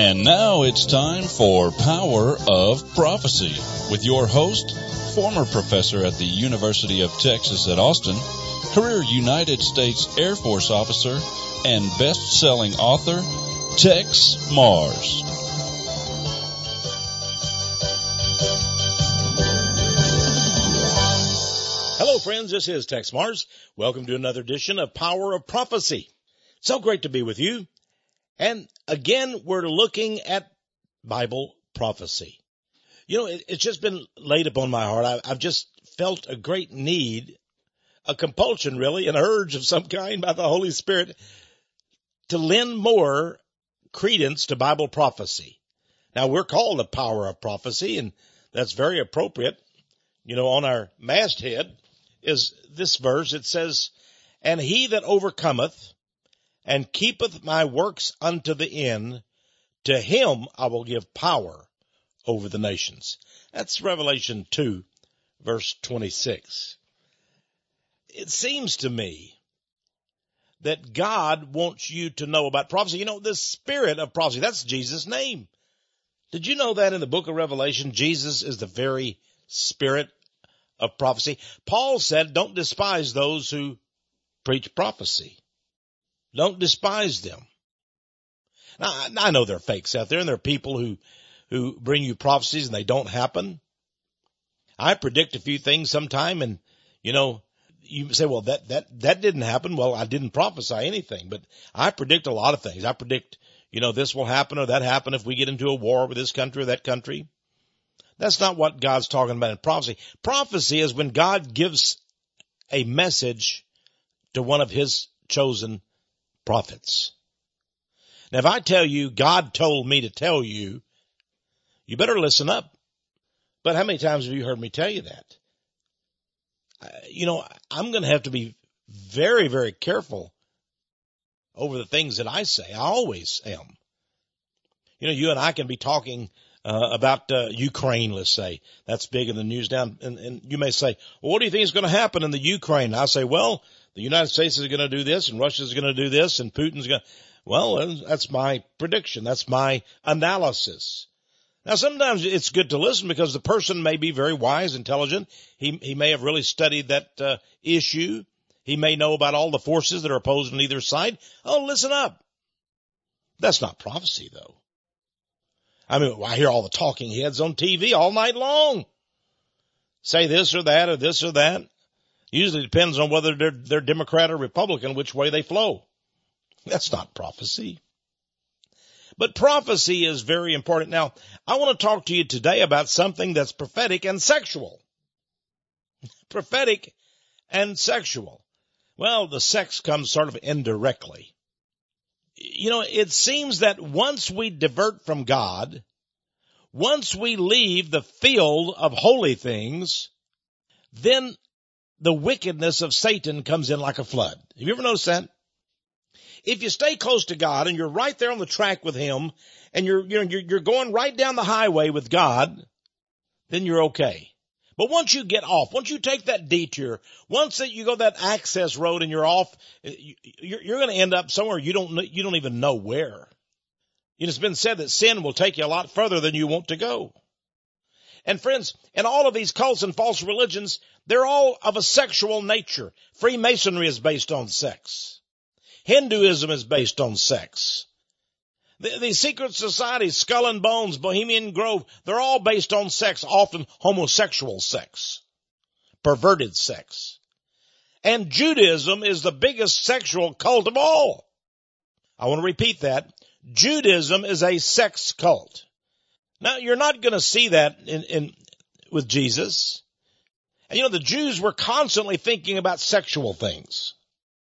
And now it's time for Power of Prophecy with your host, former professor at the University of Texas at Austin, career United States Air Force officer, and best-selling author, Tex Mars. Hello, friends. This is Tex Mars. Welcome to another edition of Power of Prophecy. So great to be with you. And again, we're looking at Bible prophecy. You know, it's just been laid upon my heart. I've just felt a great need, a compulsion really, an urge of some kind by the Holy Spirit to lend more credence to Bible prophecy. Now, we're called the Power of Prophecy, and that's very appropriate. You know, on our masthead is this verse. It says, "And he that overcometh and keepeth my works unto the end, to him I will give power over the nations." That's Revelation 2, verse 26. It seems to me that God wants you to know about prophecy. You know, the spirit of prophecy, that's Jesus' name. Did you know that in the book of Revelation, Jesus is the very spirit of prophecy? Paul said, don't despise those who preach prophecy. Don't despise them. Now, I know there are fakes out there, and there are people who bring you prophecies and they don't happen. I predict a few things sometime, and, you know, you say, well, that didn't happen. Well, I didn't prophesy anything, but I predict a lot of things. I predict, you know, this will happen or that happen if we get into a war with this country or that country. That's not what God's talking about in prophecy. Prophecy is when God gives a message to one of his chosen prophets. Now, if I tell you, God told me to tell you, you better listen up. But how many times have you heard me tell you that? You know, I'm going to have to be very, very careful over the things that I say. I always am. You know, you and I can be talking about Ukraine, let's say. That's big in the news now. And you may say, well, what do you think is going to happen in the Ukraine? And I say, well, the United States is going to do this, and Russia is going to do this, and Putin's going to... Well, that's my prediction. That's my analysis. Now, sometimes it's good to listen because the person may be very wise, intelligent. He may have really studied that issue. He may know about all the forces that are opposed on either side. Oh, listen up. That's not prophecy, though. I mean, I hear all the talking heads on TV all night long. Say this or that or this or that. Usually depends on whether they're Democrat or Republican, which way they flow. That's not prophecy. But prophecy is very important. Now, I want to talk to you today about something that's prophetic and sexual. Prophetic and sexual. Well, the sex comes sort of indirectly. You know, it seems that once we divert from God, once we leave the field of holy things, then the wickedness of Satan comes in like a flood. Have you ever noticed that? If you stay close to God and you're right there on the track with him and you're going right down the highway with God, then you're okay. But once you get off, once you take that detour, once that you go that access road and you're off, you're going to end up somewhere you don't even know where. You know, it's been said that sin will take you a lot further than you want to go. And friends, in all of these cults and false religions, they're all of a sexual nature. Freemasonry is based on sex. Hinduism is based on sex. The secret societies, Skull and Bones, Bohemian Grove, they're all based on sex, often homosexual sex, perverted sex. And Judaism is the biggest sexual cult of all. I want to repeat that. Judaism is a sex cult. Now, you're not going to see that with Jesus. And you know, the Jews were constantly thinking about sexual things.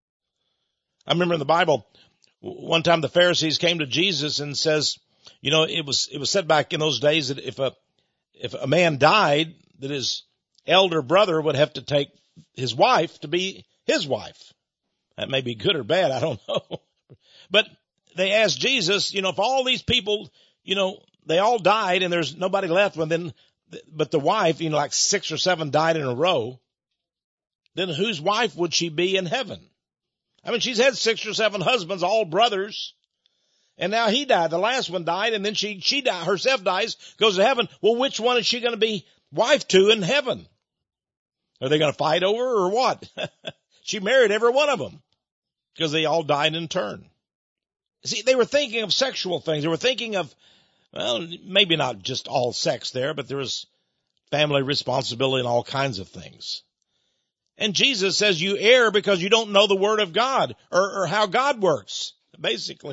I remember in the Bible, one time the Pharisees came to Jesus and says, you know, it was said back in those days that if a man died, that his elder brother would have to take his wife to be his wife. That may be good or bad, I don't know. But they asked Jesus, you know, if all these people, you know, they all died and there's nobody left, but the wife, you know, like 6 or 7 died in a row, then whose wife would she be in heaven? I mean, she's had 6 or 7 husbands, all brothers. And now he died. The last one died, and then she died, herself dies, goes to heaven. Well, which one is she going to be wife to in heaven? Are they going to fight over her or what? She married every one of them because they all died in turn. See, they were thinking of sexual things. They were thinking of, well, maybe not just all sex there, but there was family responsibility and all kinds of things. And Jesus says you err because you don't know the Word of God or how God works, basically.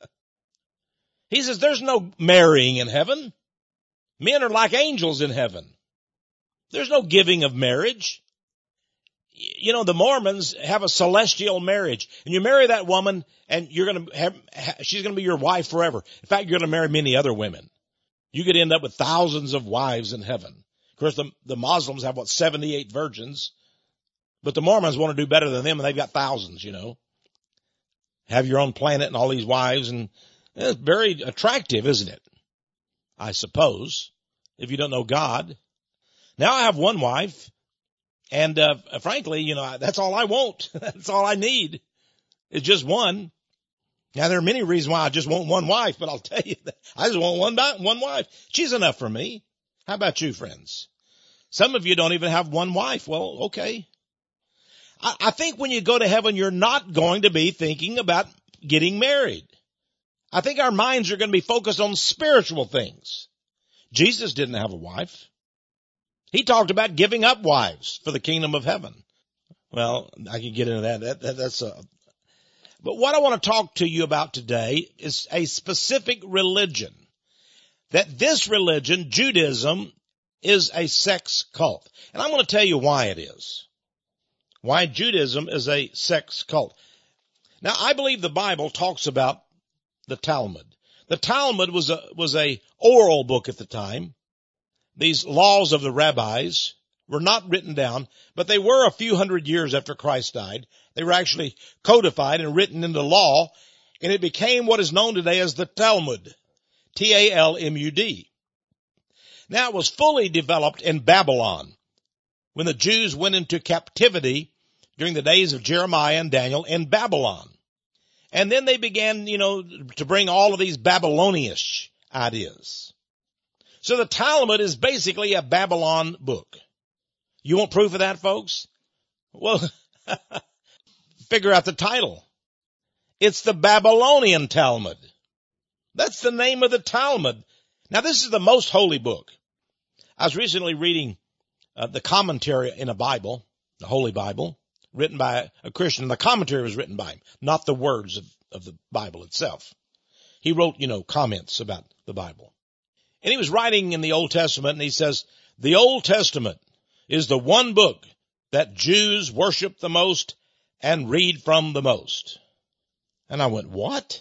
He says there's no marrying in heaven. Men are like angels in heaven. There's no giving of marriage. You know, the Mormons have a celestial marriage, and you marry that woman and you're going to have, she's going to be your wife forever. In fact, you're going to marry many other women. You could end up with thousands of wives in heaven. Of course, the Muslims have 78 virgins, but the Mormons want to do better than them, and they've got thousands, you know. Have your own planet and all these wives, and it's very attractive, isn't it? I suppose, if you don't know God. Now I have one wife, and frankly, you know, that's all I want. That's all I need. It's just one. Now there are many reasons why I just want one wife, but I'll tell you that I just want one wife. She's enough for me. How about you, friends? Some of you don't even have one wife. Well, okay. I think when you go to heaven, you're not going to be thinking about getting married. I think our minds are going to be focused on spiritual things. Jesus didn't have a wife. He talked about giving up wives for the kingdom of heaven. Well, I can get into that. But what I want to talk to you about today is a specific religion. That this religion, Judaism, is a sex cult. And I'm going to tell you why it is. Why Judaism is a sex cult. Now, I believe the Bible talks about the Talmud. The Talmud was a oral book at the time. These laws of the rabbis were not written down, but they were a few hundred years after Christ died. They were actually codified and written into law, and it became what is known today as the Talmud. Talmud. Now it was fully developed in Babylon when the Jews went into captivity during the days of Jeremiah and Daniel in Babylon. And then they began, to bring all of these Babylonish ideas. So the Talmud is basically a Babylon book. You want proof of that, folks? Well, figure out the title. It's the Babylonian Talmud. That's the name of the Talmud. Now, this is the most holy book. I was recently reading the commentary in a Bible, the Holy Bible, written by a Christian. The commentary was written by him, not the words of the Bible itself. He wrote, comments about the Bible. And he was writing in the Old Testament, and he says, the Old Testament is the one book that Jews worship the most and read from the most. And I went, what?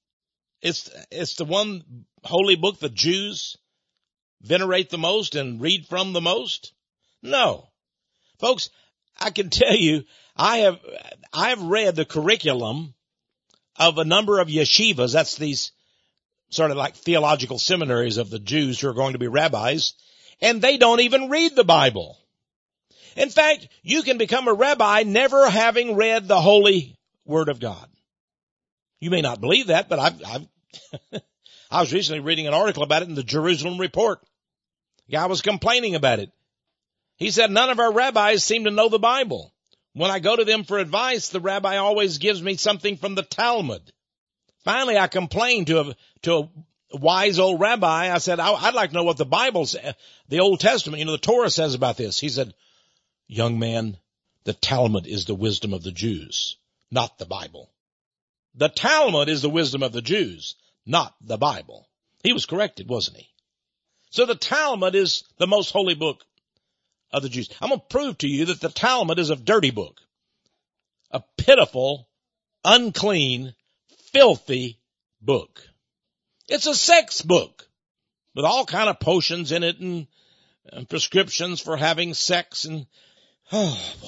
It's the one holy book the Jews venerate the most and read from the most? No. Folks, I can tell you, I have read the curriculum of a number of yeshivas. That's these sort of like theological seminaries of the Jews who are going to be rabbis, and they don't even read the Bible. In fact, you can become a rabbi never having read the holy Word of God. You may not believe that, but I was recently reading an article about it in the Jerusalem Report. The guy was complaining about it. He said, none of our rabbis seem to know the Bible. When I go to them for advice, the rabbi always gives me something from the Talmud. Finally, I complained to a wise old rabbi. I said, I'd like to know what the Bible says, the Old Testament, the Torah says about this. He said, young man, the Talmud is the wisdom of the Jews, not the Bible. The Talmud is the wisdom of the Jews, not the Bible. He was corrected, wasn't he? So the Talmud is the most holy book of the Jews. I'm going to prove to you that the Talmud is a dirty book, a pitiful, unclean, filthy book. It's a sex book with all kind of potions in it and prescriptions for having sex and, oh boy.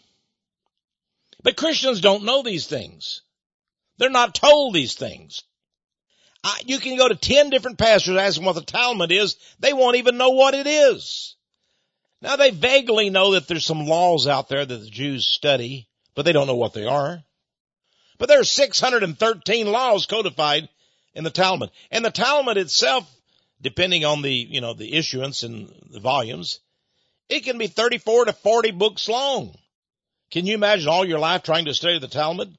But Christians don't know these things. They're not told these things. You can go to 10 different pastors, ask them what the Talmud is. They won't even know what it is. Now, they vaguely know that there's some laws out there that the Jews study, but they don't know what they are. But there are 613 laws codified in the Talmud. And the Talmud itself, depending on the issuance and the volumes, it can be 34 to 40 books long. Can you imagine all your life trying to study the Talmud?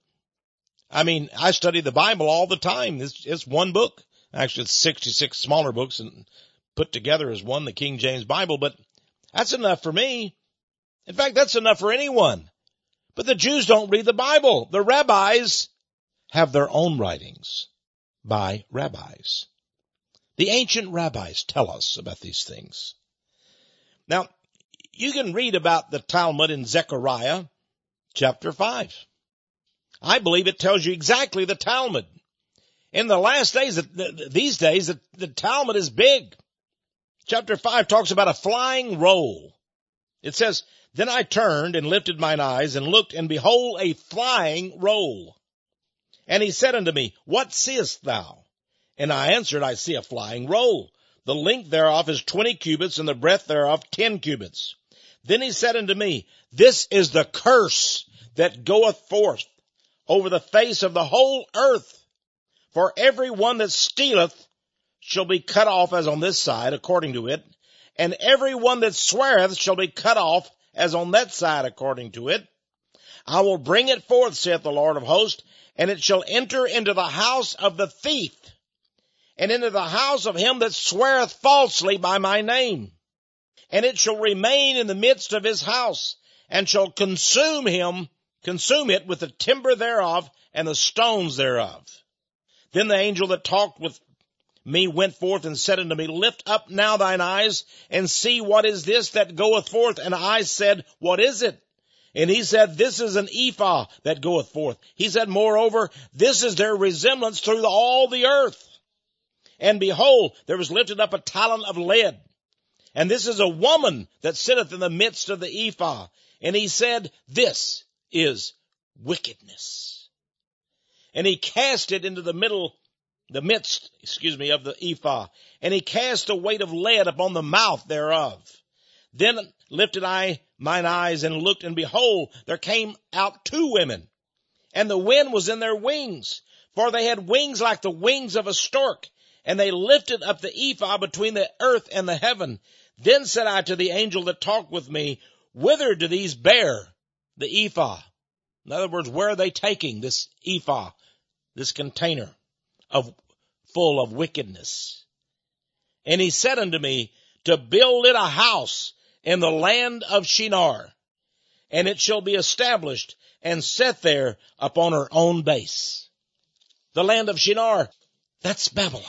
I mean, I study the Bible all the time. It's one book. Actually, it's 66 smaller books and put together as one, the King James Bible, but that's enough for me. In fact, that's enough for anyone. But the Jews don't read the Bible. The rabbis have their own writings by rabbis. The ancient rabbis tell us about these things. Now, you can read about the Talmud in Zechariah chapter 5. I believe it tells you exactly the Talmud. In the last days, these days, the Talmud is big. Chapter 5 talks about a flying roll. It says, "Then I turned and lifted mine eyes and looked, and behold, a flying roll. And he said unto me, What seest thou? And I answered, I see a flying roll. The length thereof is 20 cubits, and the breadth thereof 10 cubits. Then he said unto me, This is the curse that goeth forth over the face of the whole earth. For every one that stealeth shall be cut off as on this side, according to it, and every one that sweareth shall be cut off as on that side, according to it. I will bring it forth, saith the Lord of hosts, and it shall enter into the house of the thief, and into the house of him that sweareth falsely by my name. And it shall remain in the midst of his house, and shall consume it with the timber thereof, and the stones thereof. Then the angel that talked with me went forth and said unto me, Lift up now thine eyes, and see what is this that goeth forth. And I said, What is it? And he said, This is an ephah that goeth forth. He said, Moreover, this is their resemblance through all the earth. And behold, there was lifted up a talent of lead. And this is a woman that sitteth in the midst of the ephah. And he said, This is wickedness. And he cast it into the midst of the ephah. And he cast a weight of lead upon the mouth thereof. Then lifted I mine eyes and looked, and behold, there came out 2 women. And the wind was in their wings, for they had wings like the wings of a stork. And they lifted up the ephah between the earth and the heaven. Then said I to the angel that talked with me, Whither do these bear the ephah? In other words, where are they taking this ephah, this container full of wickedness? And he said unto me, To build it a house in the land of Shinar, and it shall be established and set there upon her own base. The land of Shinar, that's Babylon.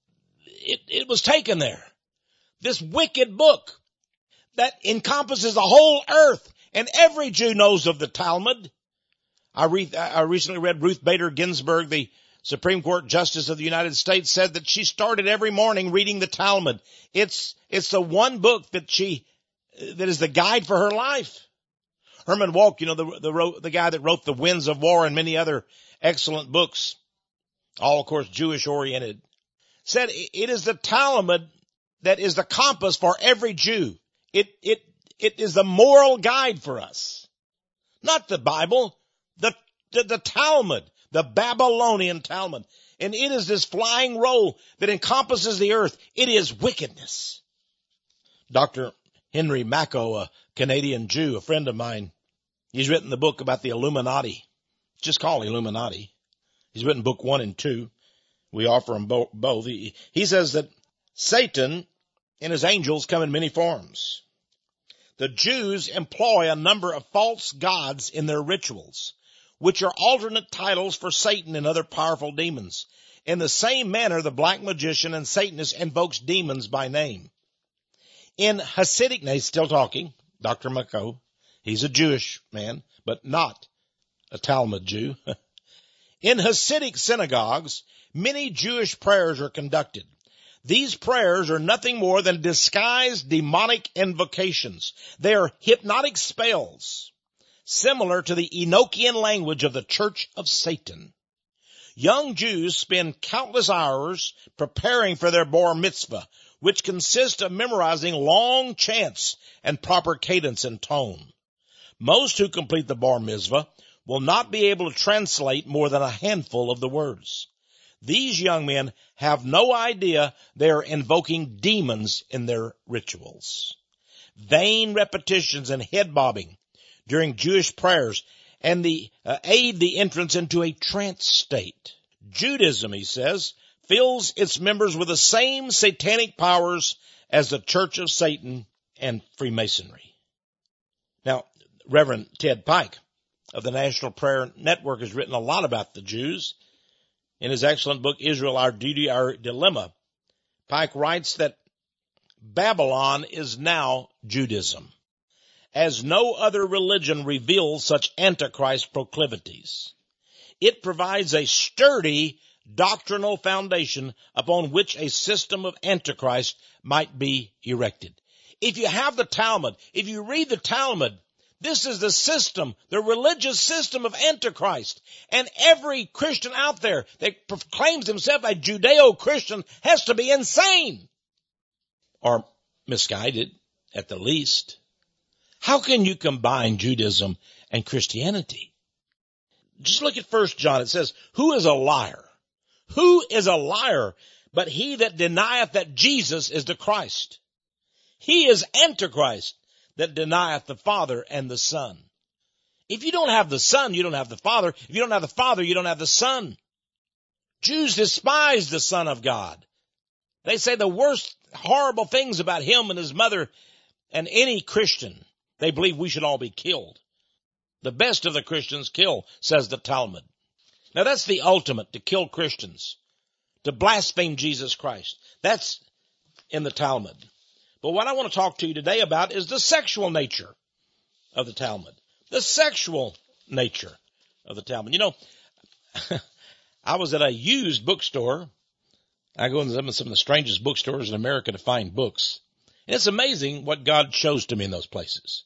It was taken there. This wicked book that encompasses the whole earth, and every Jew knows of the Talmud. I recently read Ruth Bader Ginsburg, the Supreme Court Justice of the United States, said that she started every morning reading the Talmud. It's the one book that is the guide for her life. Herman Wouk, the guy that wrote The Winds of War and many other excellent books, all of course Jewish oriented, said it is the Talmud that is the compass for every Jew. It is the moral guide for us. Not the Bible, the Talmud, the Babylonian Talmud. And it is this flying roll that encompasses the earth. It is wickedness. Dr. Henry Macko, a Canadian Jew, a friend of mine, he's written the book about the Illuminati. It's just called Illuminati. He's written book 1 and 2. We offer them both. He says that Satan and his angels come in many forms. The Jews employ a number of false gods in their rituals, which are alternate titles for Satan and other powerful demons. In the same manner, the black magician and Satanist invokes demons by name. In Hasidic, now he's still talking, Dr. Macko, he's a Jewish man, but not a Talmud Jew. In Hasidic synagogues, many Jewish prayers are conducted. These prayers are nothing more than disguised demonic invocations. They are hypnotic spells, similar to the Enochian language of the Church of Satan. Young Jews spend countless hours preparing for their bar mitzvah, which consists of memorizing long chants and proper cadence and tone. Most who complete the bar mitzvah will not be able to translate more than a handful of the words. These young men have no idea they are invoking demons in their rituals. Vain repetitions and head bobbing during Jewish prayers and aid the entrance into a trance state. Judaism, he says, fills its members with the same satanic powers as the Church of Satan and Freemasonry. Now, Reverend Ted Pike of the National Prayer Network has written a lot about the Jews. In his excellent book, Israel, Our Duty, Our Dilemma, Pike writes that Babylon is now Judaism, as no other religion reveals such Antichrist proclivities. It provides a sturdy doctrinal foundation upon which a system of Antichrist might be erected. If you have the Talmud, if you read the Talmud, this is the system, the religious system of Antichrist. And every Christian out there that proclaims himself a Judeo-Christian has to be insane or misguided at the least. How can you combine Judaism and Christianity? Just look at 1 John. It says, who is a liar? Who is a liar but he that denieth that Jesus is the Christ? He is Antichrist that denieth the Father and the Son. If you don't have the Son, you don't have the Father. If you don't have the Father, you don't have the Son. Jews despise the Son of God. They say the worst horrible things about him and his mother and any Christian. They believe we should all be killed. The best of the Christians kill, says the Talmud. Now that's the ultimate, to kill Christians, to blaspheme Jesus Christ. That's in the Talmud. But what I want to talk to you today about is the sexual nature of the Talmud. The sexual nature of the Talmud. You know, I was at a used bookstore. I go into some of the strangest bookstores in America to find books. And it's amazing what God shows to me in those places.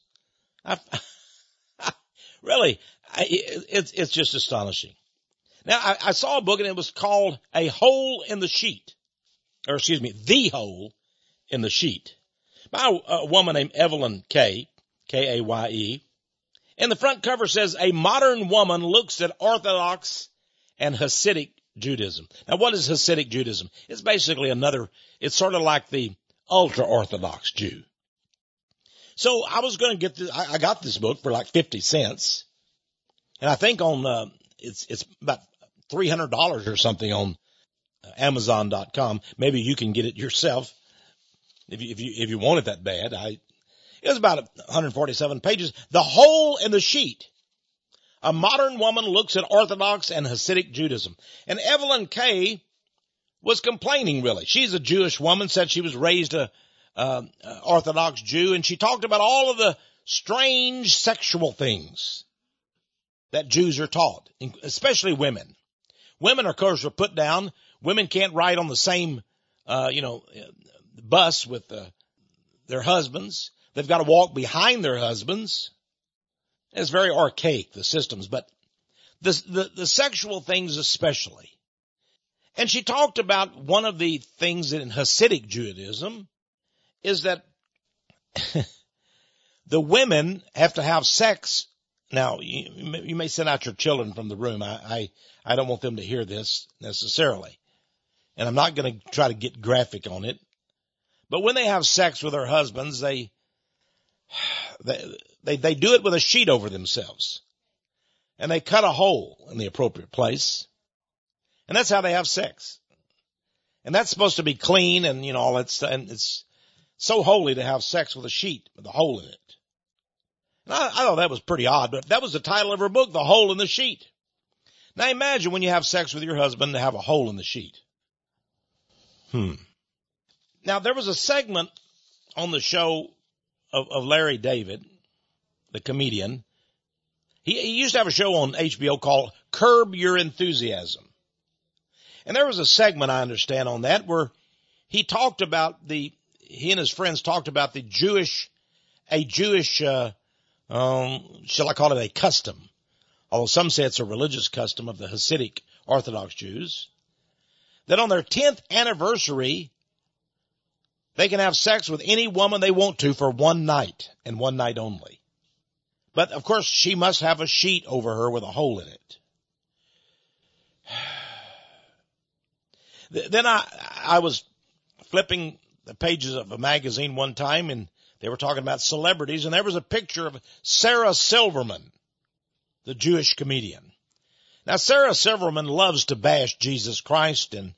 Really, it's just astonishing. Now, I saw a book and it was called A Hole in the Sheet. Or excuse me, The Hole in the Sheet. By a woman named Evelyn Kay, K-A-Y-E. And the front cover says, a modern woman looks at Orthodox and Hasidic Judaism. Now, what is Hasidic Judaism? It's basically it's sort of like the ultra-Orthodox Jew. So I was going to get this, I got this book for like 50 cents. And I think it's about $300 or something on Amazon.com. Maybe you can get it yourself if you want it that bad. It was about 147 pages. The Hole in the Sheet. A modern woman looks at Orthodox and Hasidic Judaism. And Evelyn Kay was complaining, really. She's a Jewish woman, said she was raised a Orthodox Jew, and she talked about all of the strange sexual things that Jews are taught, especially women. Women, of course, are put down. Women can't ride on the same, bus with their husbands. They've got to walk behind their husbands. It's very archaic, the systems, but the sexual things especially. And she talked about one of the things in Hasidic Judaism is that the women have to have sex. Now, you may send out your children from the room. I don't want them to hear this necessarily. And I'm not going to try to get graphic on it. But when they have sex with their husbands, they do it with a sheet over themselves. And they cut a hole in the appropriate place. And that's how they have sex. And that's supposed to be clean and, all that stuff. And it's so holy to have sex with a sheet with a hole in it. And I thought that was pretty odd, but that was the title of her book, The Hole in the Sheet. Now imagine when you have sex with your husband to have a hole in the sheet. Now there was a segment on the show of Larry David, the comedian. He used to have a show on HBO called Curb Your Enthusiasm. And there was a segment, I understand, on that where he and his friends talked about a Jewish, shall I call it a custom? Although some say it's a religious custom of the Hasidic Orthodox Jews, that on their 10th anniversary, they can have sex with any woman they want to for one night and one night only. But of course, she must have a sheet over her with a hole in it. Then I was flipping the pages of a magazine one time, and they were talking about celebrities, and there was a picture of Sarah Silverman, the Jewish comedian. Now, Sarah Silverman loves to bash Jesus Christ, and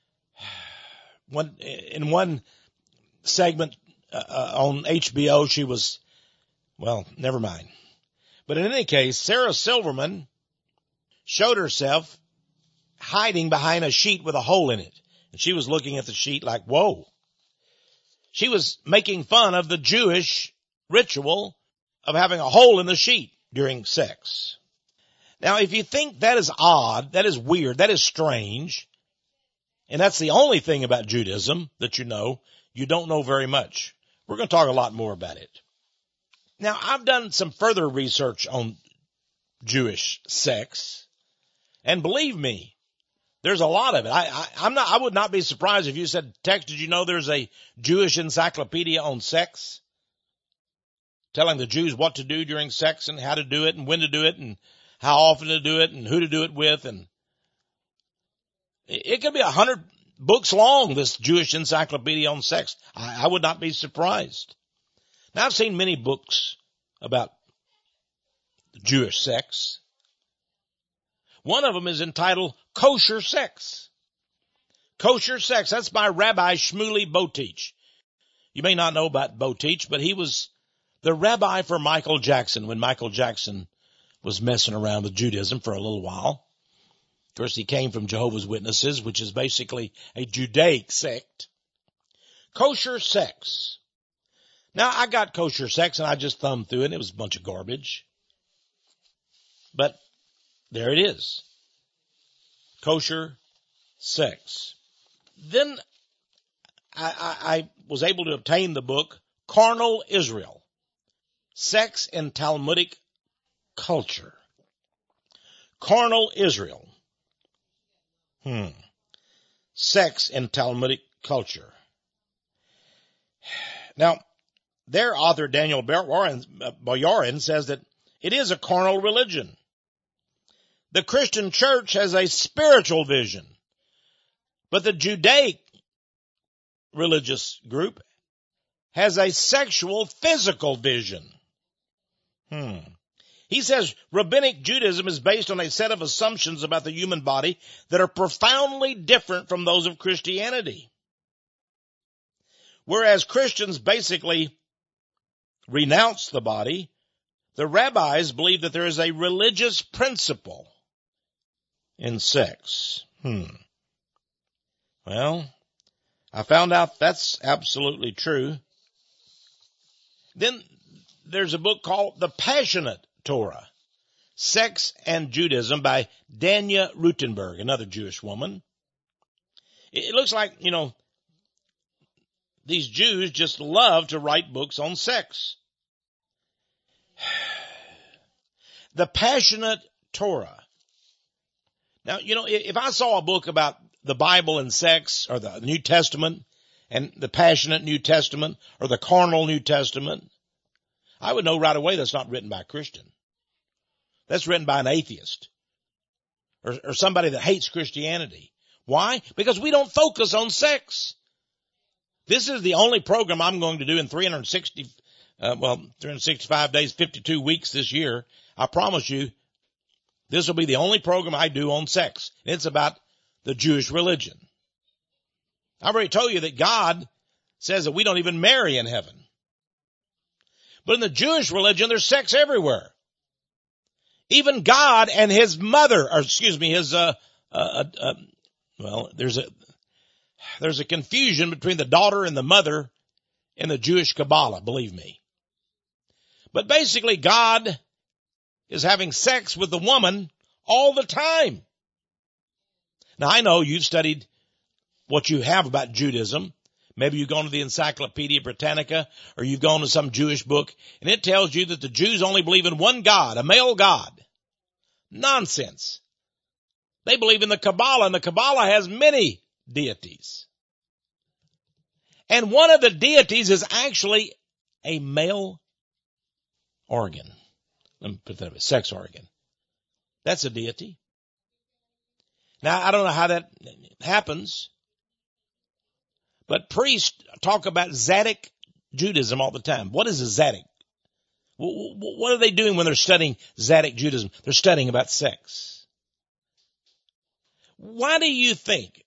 in one segment on HBO, she was, well, never mind. But in any case, Sarah Silverman showed herself hiding behind a sheet with a hole in it. And she was looking at the sheet like, whoa. She was making fun of the Jewish ritual of having a hole in the sheet during sex. Now, if you think that is odd, that is weird, that is strange, and that's the only thing about Judaism that you don't know very much. We're going to talk a lot more about it. Now, I've done some further research on Jewish sex, and believe me, there's a lot of it. I would not be surprised if you said, Tex, did you know there's a Jewish encyclopedia on sex? Telling the Jews what to do during sex and how to do it and when to do it and how often to do it and who to do it with. And it could be 100 books long, this Jewish encyclopedia on sex. I would not be surprised. Now, I've seen many books about Jewish sex. One of them is entitled Kosher Sex. Kosher Sex. That's by Rabbi Shmuley Boteach. You may not know about Boteach, but he was the rabbi for Michael Jackson when Michael Jackson was messing around with Judaism for a little while. Of course, he came from Jehovah's Witnesses, which is basically a Judaic sect. Kosher Sex. Now, I got Kosher Sex, and I just thumbed through it, and it was a bunch of garbage. But there it is. Kosher Sex. Then I was able to obtain the book Carnal Israel, Sex in Talmudic Culture. Carnal Israel. Sex in Talmudic Culture. Now, their author, Daniel Boyarin, says that it is a carnal religion. The Christian church has a spiritual vision, but the Judaic religious group has a sexual, physical vision. He says rabbinic Judaism is based on a set of assumptions about the human body that are profoundly different from those of Christianity. Whereas Christians basically renounce the body, the rabbis believe that there is a religious principle in sex. Well, I found out that's absolutely true. Then there's a book called The Passionate Torah, Sex and Judaism by Danya Rutenberg, another Jewish woman. It looks like, these Jews just love to write books on sex. The Passionate Torah. Now, if I saw a book about the Bible and sex, or the New Testament and the Passionate New Testament, or the Carnal New Testament, I would know right away that's not written by a Christian. That's written by an atheist or somebody that hates Christianity. Why? Because we don't focus on sex. This is the only program I'm going to do in 365 days, 52 weeks this year. I promise you, this will be the only program I do on sex. It's about the Jewish religion. I've already told you that God says that we don't even marry in heaven. But in the Jewish religion, there's sex everywhere. Even God and his mother, there's a confusion between the daughter and the mother in the Jewish Kabbalah, believe me. But basically, God is having sex with the woman all the time. Now, I know you've studied what you have about Judaism. Maybe you've gone to the Encyclopedia Britannica, or you've gone to some Jewish book, and it tells you that the Jews only believe in one God, a male God. Nonsense. They believe in the Kabbalah, and the Kabbalah has many deities. And one of the deities is actually a male organ. Let me put that up, sex organ. That's a deity. Now, I don't know how that happens. But priests talk about Zadok Judaism all the time. What is a Zadok? What are they doing when they're studying Zadok Judaism? They're studying about sex. Why do you think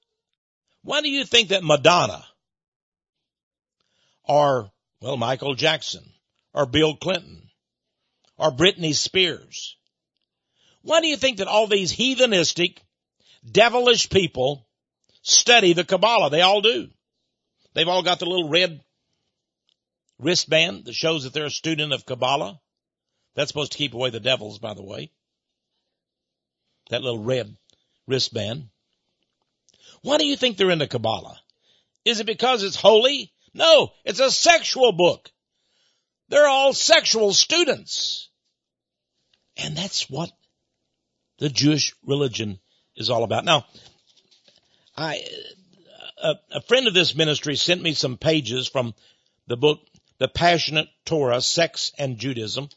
that Madonna or, well, Michael Jackson or Bill Clinton or Britney Spears, why do you think that all these heathenistic, devilish people study the Kabbalah? They all do. They've all got the little red wristband that shows that they're a student of Kabbalah. That's supposed to keep away the devils, by the way. That little red wristband. Why do you think they're into Kabbalah? Is it because it's holy? No, it's a sexual book. They're all sexual students. And that's what the Jewish religion is all about. Now, a friend of this ministry sent me some pages from the book, The Passionate Torah, Sex and Judaism.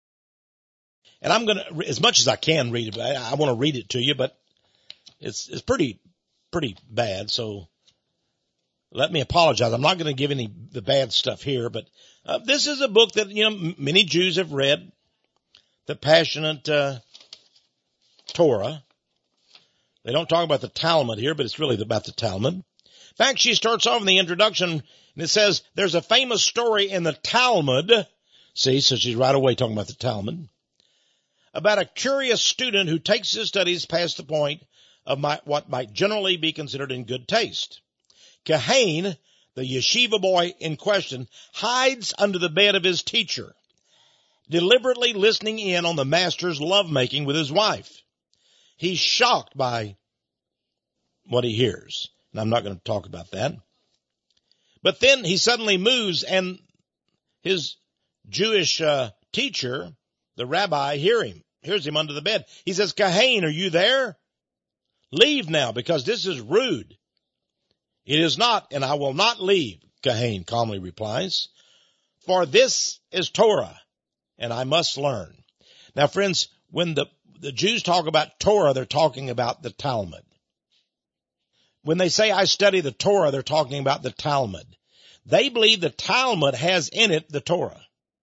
And I'm going to, as much as I can read it, I want to read it to you, but it's pretty bad. So let me apologize. I'm not going to give any the bad stuff here, but this is a book that, many Jews have read, The Passionate Torah. They don't talk about the Talmud here, but it's really about the Talmud. In fact, she starts off in the introduction, and it says, there's a famous story in the Talmud. See, so she's right away talking about the Talmud, about a curious student who takes his studies past the point of what might generally be considered in good taste. Kahane, the yeshiva boy in question, hides under the bed of his teacher, deliberately listening in on the master's lovemaking with his wife. He's shocked by what he hears. And I'm not going to talk about that. But then he suddenly moves, and his Jewish teacher, the rabbi, hears him under the bed. He says, Kahane, are you there? Leave now, because this is rude. It is not, and I will not leave, Kahane calmly replies. For this is Torah, and I must learn. Now, friends, when the Jews talk about Torah, they're talking about the Talmud. When they say I study the Torah, they're talking about the Talmud. They believe the Talmud has in it the Torah.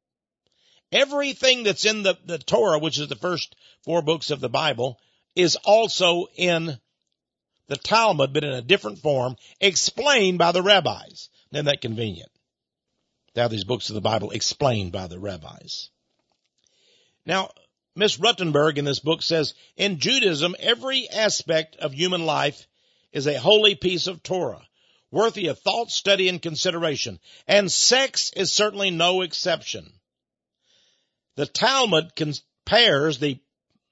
Everything that's in the Torah, which is the first 4 books of the Bible, is also in the Talmud, but in a different form, explained by the rabbis. Isn't that convenient? To have these books of the Bible explained by the rabbis. Now, Miss Ruttenberg in this book says, in Judaism, every aspect of human life is a holy piece of Torah, worthy of thought, study, and consideration. And sex is certainly no exception. The Talmud compares the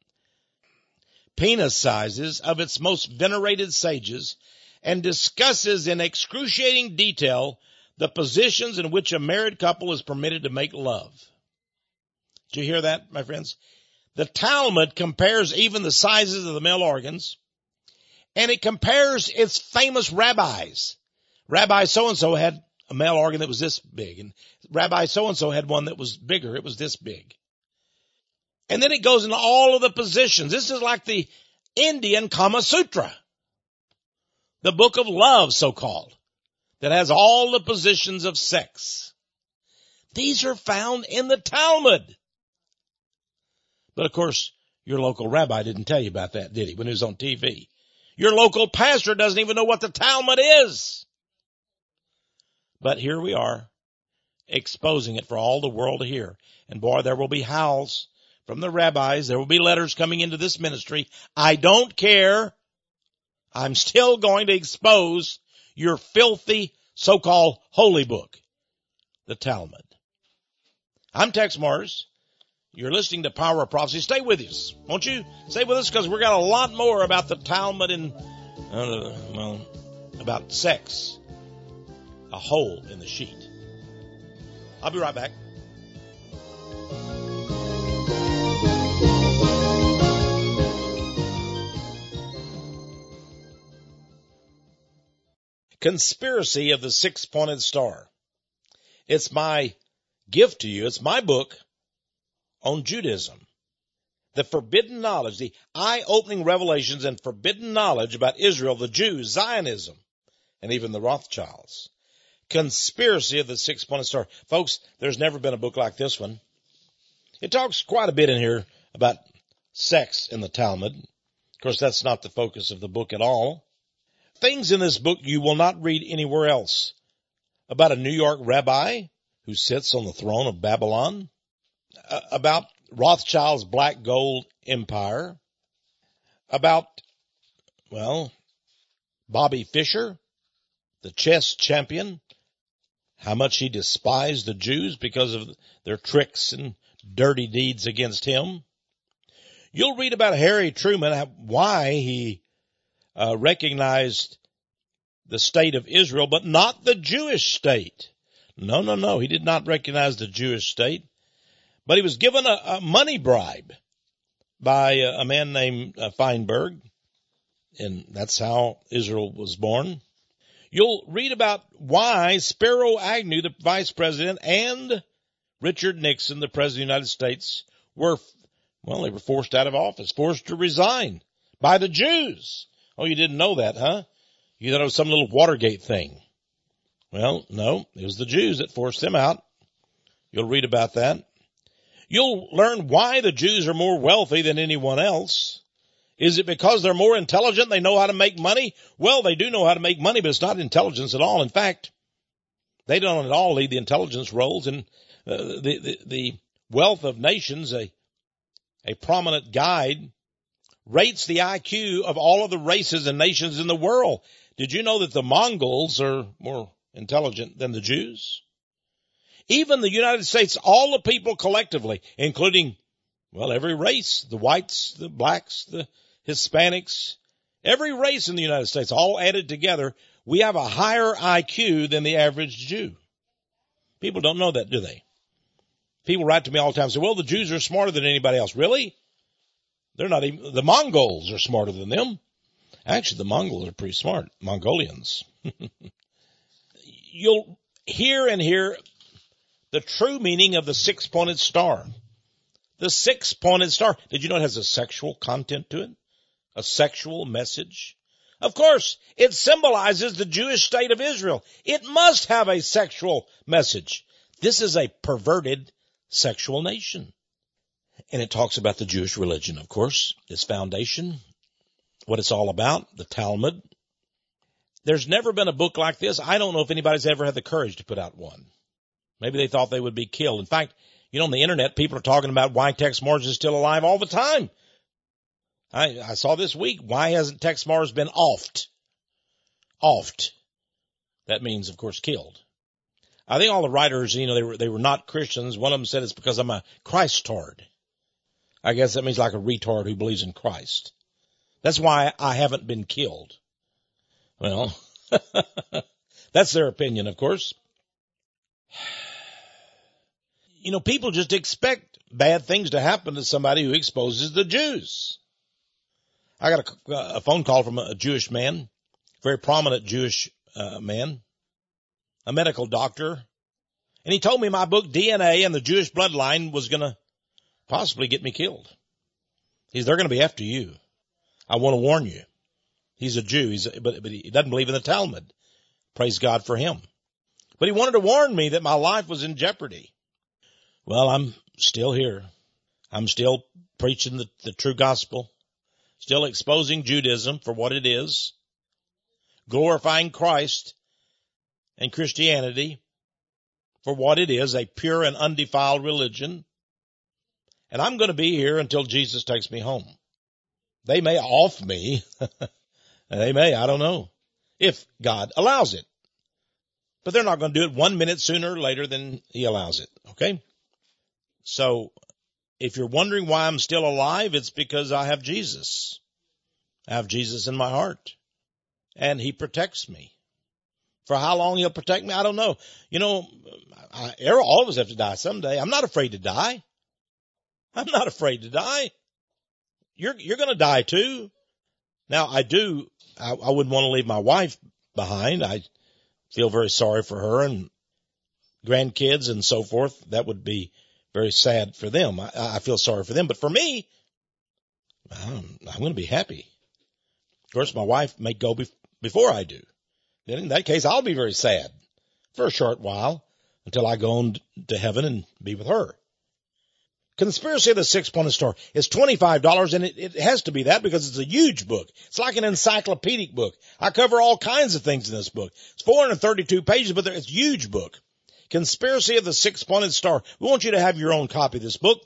penis sizes of its most venerated sages and discusses in excruciating detail the positions in which a married couple is permitted to make love. Did you hear that, my friends? The Talmud compares even the sizes of the male organs, and it compares its famous rabbis. Rabbi so-and-so had a male organ that was this big, and Rabbi so-and-so had one that was bigger. It was this big. And then it goes into all of the positions. This is like the Indian Kama Sutra, the book of love, so-called, that has all the positions of sex. These are found in the Talmud. But of course, your local rabbi didn't tell you about that, did he, when he was on TV? Your local pastor doesn't even know what the Talmud is. But here we are, exposing it for all the world to hear. And boy, there will be howls from the rabbis. There will be letters coming into this ministry. I don't care. I'm still going to expose your filthy so-called holy book, the Talmud. I'm Tex Mars. You're listening to Power of Prophecy. Stay with us, won't you? Stay with us, because we've got a lot more about the Talmud and, about sex. A hole in the sheet. I'll be right back. Conspiracy of the Six-Pointed Star. It's my gift to you. It's my book on Judaism. The forbidden knowledge, the eye-opening revelations and forbidden knowledge about Israel, the Jews, Zionism, and even the Rothschilds. Conspiracy of the Six-Pointed Star. Folks, there's never been a book like this one. It talks quite a bit in here about sex in the Talmud. Of course, that's not the focus of the book at all. Things in this book you will not read anywhere else. About a New York rabbi who sits on the throne of Babylon. About Rothschild's black gold empire. About, Bobby Fischer, the chess champion, how much he despised the Jews because of their tricks and dirty deeds against him. You'll read about Harry Truman, why he recognized the state of Israel, but not the Jewish state. No. He did not recognize the Jewish state, but he was given a money bribe by a man named Feinberg, and that's how Israel was born. You'll read about why Spiro Agnew, the vice president, and Richard Nixon, the president of the United States, they were forced out of office, forced to resign by the Jews. Oh, you didn't know that, huh? You thought it was some little Watergate thing. Well, no, it was the Jews that forced them out. You'll read about that. You'll learn why the Jews are more wealthy than anyone else. Is it because they're more intelligent? They know how to make money? Well, they do know how to make money, but it's not intelligence at all. In fact, they don't at all lead the intelligence roles. And the Wealth of Nations, a prominent guide, rates the IQ of all of the races and nations in the world. Did you know that the Mongols are more intelligent than the Jews? Even the United States, all the people collectively, including, every race, the whites, the blacks, the Hispanics, every race in the United States, all added together, we have a higher IQ than the average Jew. People don't know that, do they? People write to me all the time and say, the Jews are smarter than anybody else. Really? They're not even, the Mongols are smarter than them. Actually, the Mongols are pretty smart. Mongolians. You'll hear the true meaning of the six-pointed star. The six-pointed star. Did you know it has a sexual content to it? A sexual message? Of course, it symbolizes the Jewish state of Israel. It must have a sexual message. This is a perverted sexual nation. And it talks about the Jewish religion, of course, its foundation, what it's all about, the Talmud. There's never been a book like this. I don't know if anybody's ever had the courage to put out one. Maybe they thought they would be killed. In fact, on the internet, people are talking about why Tex Mars is still alive all the time. I saw this week, why hasn't Tex Mars been offed? Offed. That means, of course, killed. I think all the writers, they were not Christians. One of them said it's because I'm a Christ-tard. I guess that means like a retard who believes in Christ. That's why I haven't been killed. Well, that's their opinion, of course. People just expect bad things to happen to somebody who exposes the Jews. I got a phone call from a Jewish man, very prominent Jewish man, a medical doctor, and he told me my book, DNA and the Jewish Bloodline, was going to possibly get me killed. They're going to be after you. I want to warn you. He's a Jew, but he doesn't believe in the Talmud. Praise God for him. But he wanted to warn me that my life was in jeopardy. Well, I'm still here. I'm still preaching the true gospel, still exposing Judaism for what it is, glorifying Christ and Christianity for what it is, a pure and undefiled religion. And I'm going to be here until Jesus takes me home. They may off me. They may, I don't know, if God allows it. But they're not going to do it 1 minute sooner or later than he allows it. Okay? So if you're wondering why I'm still alive, it's because I have Jesus. I have Jesus in my heart. And he protects me. For how long he'll protect me, I don't know. All of us have to die someday. I'm not afraid to die. I'm not afraid to die. You're going to die too. Now, I wouldn't want to leave my wife behind. I feel very sorry for her and grandkids and so forth. That would be very sad for them. I feel sorry for them. But for me, I'm going to be happy. Of course, my wife may go before I do. then in that case, I'll be very sad for a short while until I go on to heaven and be with her. Conspiracy of the Six-Pointed Star is $25, and it has to be that because it's a huge book. It's like an encyclopedic book. I cover all kinds of things in this book. It's 432 pages, but it's a huge book. Conspiracy of the Six-Pointed Star. We want you to have your own copy of this book.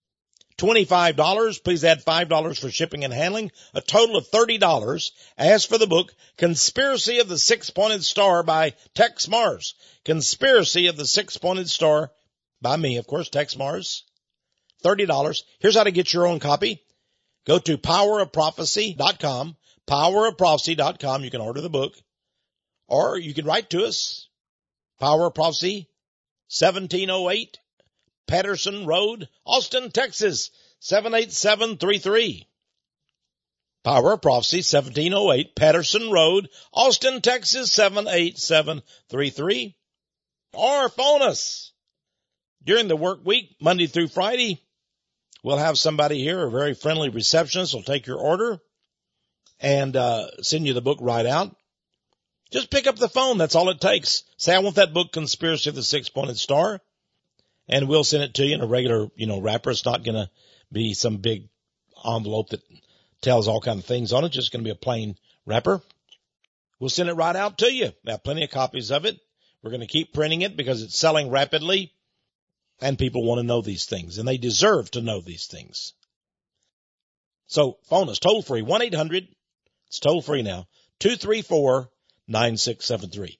$25. Please add $5 for shipping and handling. A total of $30. As for the book, Conspiracy of the Six-Pointed Star by Tex Mars. Conspiracy of the Six-Pointed Star by me, of course, Tex Mars. $30. Here's how to get your own copy. Go to powerofprophecy.com, powerofprophecy.com. You can order the book, or you can write to us. Power of Prophecy, 1708 Patterson Road, Austin, Texas, 78733. Power of Prophecy, 1708 Patterson Road, Austin, Texas, 78733. Or phone us. During the work week, Monday through Friday, we'll have somebody here, a very friendly receptionist, will take your order and send you the book right out. Just pick up the phone. That's all it takes. Say, I want that book, Conspiracy of the Six-Pointed Star, and we'll send it to you in a regular, wrapper. It's not going to be some big envelope that tells all kinds of things on it. It's just going to be a plain wrapper. We'll send it right out to you. We have plenty of copies of it. We're going to keep printing it because it's selling rapidly, and people want to know these things, and they deserve to know these things. So phone us, toll free, 1-800, it's toll free now, 234-9673.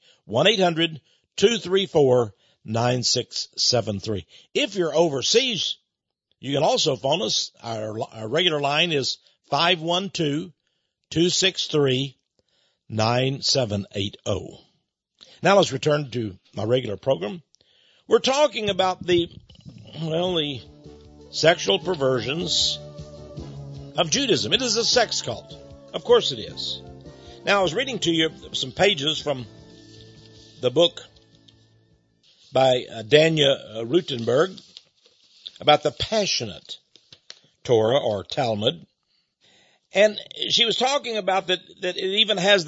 1-800-234-9673. If you're overseas, you can also phone us. Our regular line is 512-263-9780. Now let's return to my regular program. We're talking about the sexual perversions of Judaism. It is a sex cult. Of course it is. Now, I was reading to you some pages from the book by Danya Rutenberg about the Passionate Torah or Talmud. And she was talking about that it even has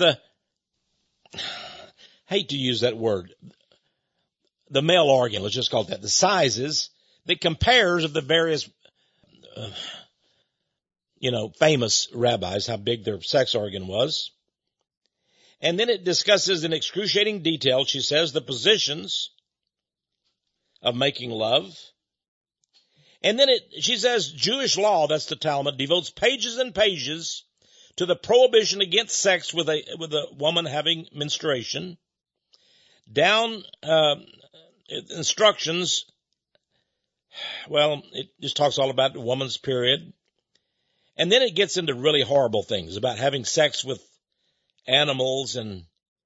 hate to use that word, the male organ, let's just call it that, the sizes that compares of the various, famous rabbis, how big their sex organ was. And then it discusses in excruciating detail, she says, the positions of making love. And then she says Jewish law, that's the Talmud, devotes pages and pages to the prohibition against sex with a woman having menstruation. Down instructions, it just talks all about the woman's period. And then it gets into really horrible things about having sex with animals and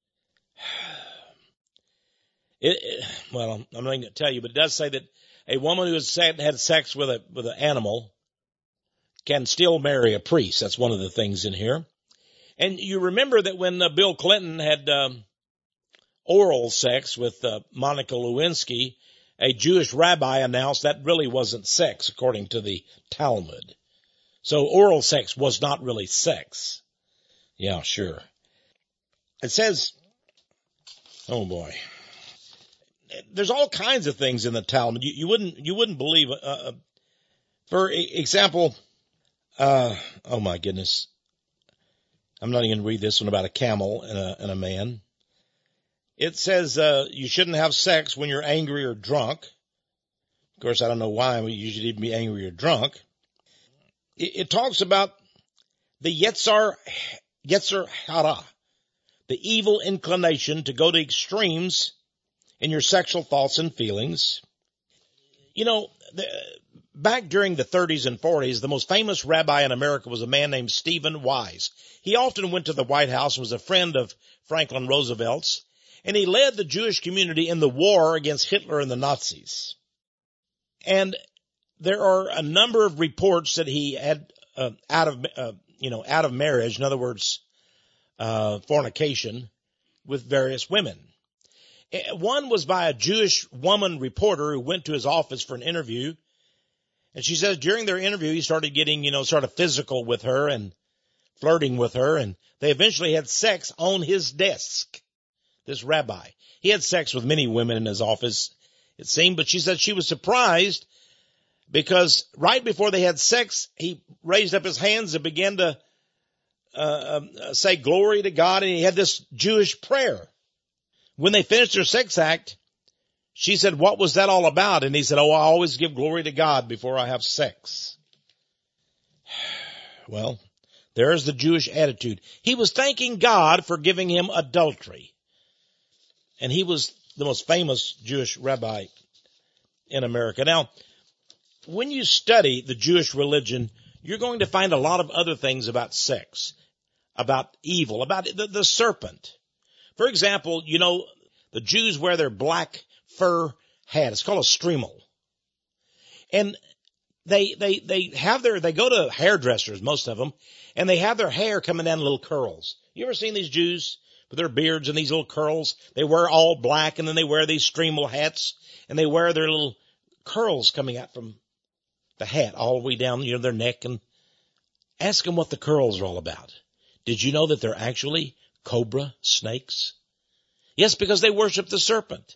I'm not going to tell you, but it does say that a woman who has had sex with an animal can still marry a priest. That's one of the things in here. And you remember that when Bill Clinton had oral sex with Monica Lewinsky, a Jewish rabbi announced that really wasn't sex, according to the Talmud. So oral sex was not really sex. Yeah, sure. It says, oh boy, there's all kinds of things in the Talmud. You wouldn't believe, for example, oh my goodness. I'm not even going to read this one about a camel and a man. It says, you shouldn't have sex when you're angry or drunk. Of course, I don't know why you should even be angry or drunk. It talks about the Yetzer Hara, the evil inclination to go to extremes in your sexual thoughts and feelings. Back during the 30s and 40s, the most famous rabbi in America was a man named Stephen Wise. He often went to the White House and was a friend of Franklin Roosevelt's, and he led the Jewish community in the war against Hitler and the Nazis. And there are a number of reports that he had out of marriage, in other words, fornication with various women. One was by a Jewish woman reporter who went to his office for an interview. And she says during their interview, he started getting, sort of physical with her and flirting with her. And they eventually had sex on his desk. this rabbi. He had sex with many women in his office, it seemed, but she said she was surprised because right before they had sex, he raised up his hands and began to say glory to God, and he had this Jewish prayer. When they finished their sex act, she said, "What was that all about?" And he said, "Oh, I always give glory to God before I have sex." Well, there's the Jewish attitude. He was thanking God for giving him adultery. And he was the most famous Jewish rabbi in America. Now, when you study the Jewish religion, you're going to find a lot of other things about sex, about evil, about the serpent. For example, you know, the Jews wear their black fur hat. It's called a streamel. And they go to hairdressers, most of them, and they have their hair coming down in little curls. You ever seen these Jews with their beards and these little curls? They wear all black, and then they wear these streamel hats, and they wear their little curls coming out from the hat all the way down, you know, their neck. And ask them what the curls are all about. Did you know that they're actually cobra snakes? Yes, because they worship the serpent.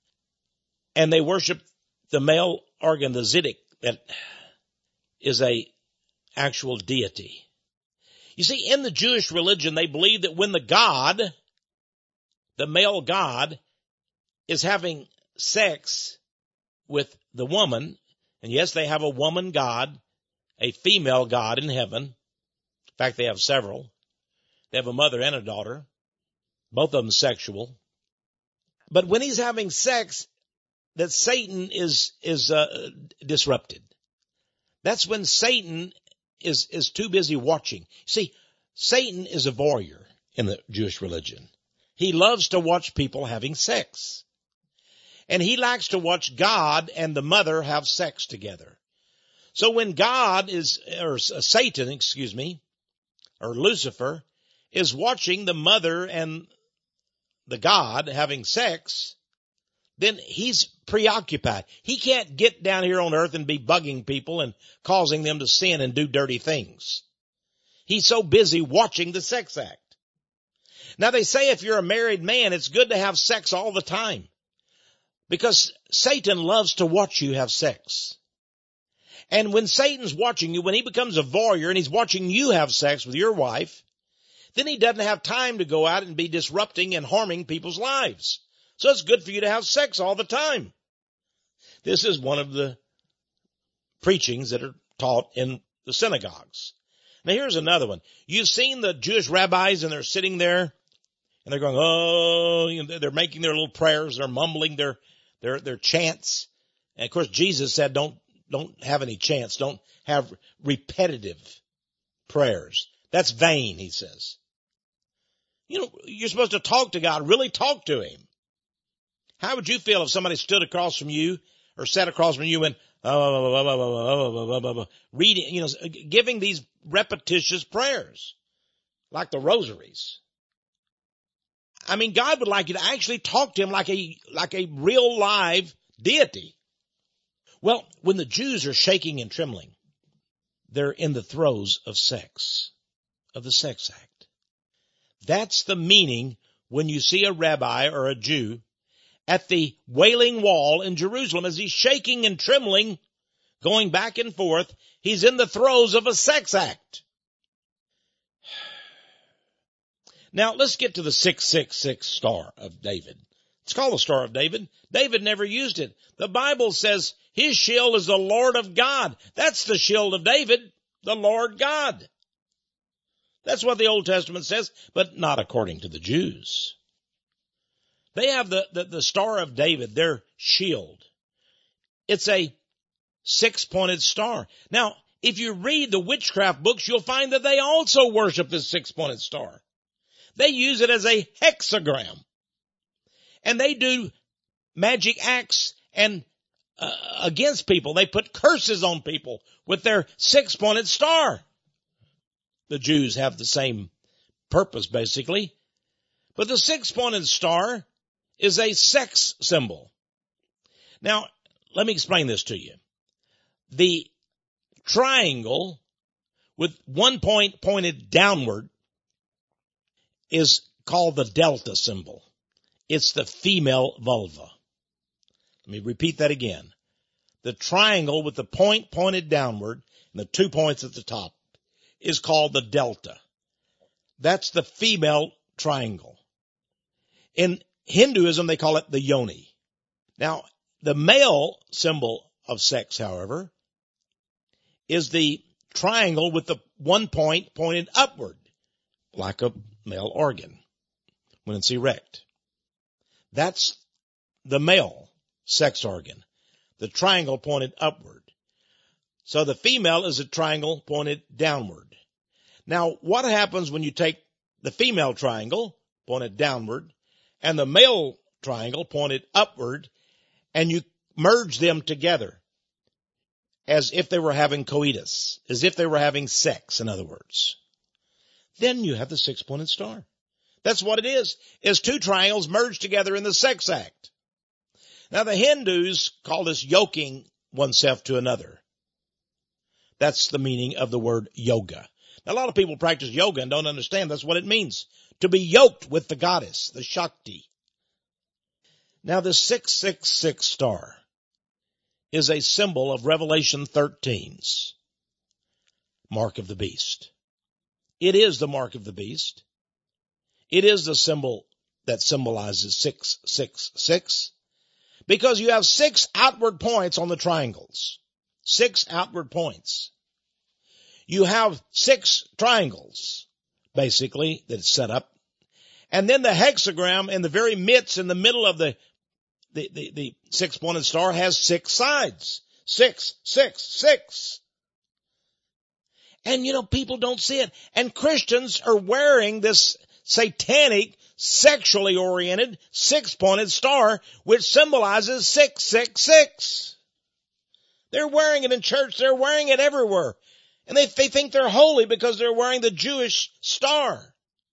And they worship the male organ, the zedek, that is a actual deity. You see, in the Jewish religion, they believe that when the male God, is having sex with the woman, and yes, they have a woman God, a female God in heaven. In fact, they have several. They have a mother and a daughter, both of them sexual. But when he's having sex, that Satan is disrupted. That's when Satan is too busy watching. See, Satan is a voyeur in the Jewish religion. He loves to watch people having sex. And he likes to watch God and the mother have sex together. So when Satan, or Lucifer, is watching the mother and the God having sex, then he's preoccupied. He can't get down here on earth and be bugging people and causing them to sin and do dirty things. He's so busy watching the sex act. Now they say if you're a married man, it's good to have sex all the time, because Satan loves to watch you have sex. And when Satan's watching you, when he becomes a voyeur and he's watching you have sex with your wife, then he doesn't have time to go out and be disrupting and harming people's lives. So it's good for you to have sex all the time. This is one of the preachings that are taught in the synagogues. Now here's another one. You've seen the Jewish rabbis, and they're sitting there and they're going, oh, you know, they're making their little prayers. They're mumbling their chants. And of course, Jesus said, don't have any chants. Don't have repetitive prayers. That's vain, he says. You know, you're supposed to talk to God, really talk to him. How would you feel if somebody stood across from you or sat across from you and reading, you know, giving these repetitious prayers like the rosaries? I mean, God would like you to actually talk to him like a real live deity. Well, when the Jews are shaking and trembling, they're in the throes of sex, of the sex act. That's the meaning when you see a rabbi or a Jew at the Wailing Wall in Jerusalem as he's shaking and trembling, going back and forth. He's in the throes of a sex act. Now, let's get to the 666 Star of David. It's called the Star of David. David never used it. The Bible says his shield is the Lord of God. That's the shield of David, the Lord God. That's what the Old Testament says, but not according to the Jews. They have the Star of David, their shield. It's a 6-pointed star. Now, if you read the witchcraft books, you'll find that they also worship this 6-pointed star. They use it as a hexagram. And they do magic acts and against people. They put curses on people with their 6-pointed star. The Jews have the same purpose, basically. But the 6-pointed star is a sex symbol. Now, let me explain this to you. The triangle with one point pointed downward is called the delta symbol. It's the female vulva. Let me repeat that again. The triangle with the point pointed downward and the 2 points at the top is called the delta. That's the female triangle. In Hinduism, they call it the yoni. Now, the male symbol of sex, however, is the triangle with the 1 point pointed upward, like a male organ when it's erect. That's the male sex organ, the triangle pointed upward. So the female is a triangle pointed downward. Now, what happens when you take the female triangle pointed downward and the male triangle pointed upward and you merge them together as if they were having coitus, as if they were having sex, in other words? Then you have the 6-pointed star. That's what it is 2 triangles merged together in the sex act. Now, the Hindus call this yoking oneself to another. That's the meaning of the word yoga. Now, a lot of people practice yoga and don't understand that's what it means, to be yoked with the goddess, the Shakti. Now, the 666 star is a symbol of Revelation 13's mark of the beast. It is the mark of the beast. It is the symbol that symbolizes 666 because you have 6 outward points on the triangles. 6 outward points. You have 6 triangles, basically, that it's set up. And then the hexagram in the very midst, in the middle of the 6-pointed star has 6 sides. 6, 6, 6. And people don't see it. And Christians are wearing this satanic, sexually oriented 6-pointed star, which symbolizes 666. They're wearing it in church. They're wearing it everywhere. And they think they're holy because they're wearing the Jewish star.